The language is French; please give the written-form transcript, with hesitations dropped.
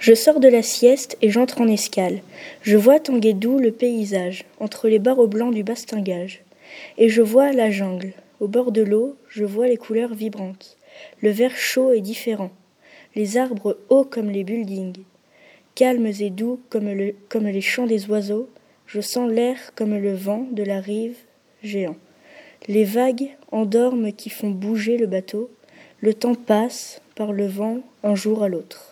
Je sors de la sieste et j'entre en escale. Je vois tanguer doux le paysage, entre les barreaux blancs du bastingage. Et je vois la jungle. Au bord de l'eau, je vois les couleurs vibrantes. Le vert chaud et différent. Les arbres hauts comme les buildings. Calmes et doux comme les chants des oiseaux. Je sens l'air comme le vent de la rive géant. Les vagues endorment qui font bouger le bateau. Le temps passe par le vent un jour à l'autre.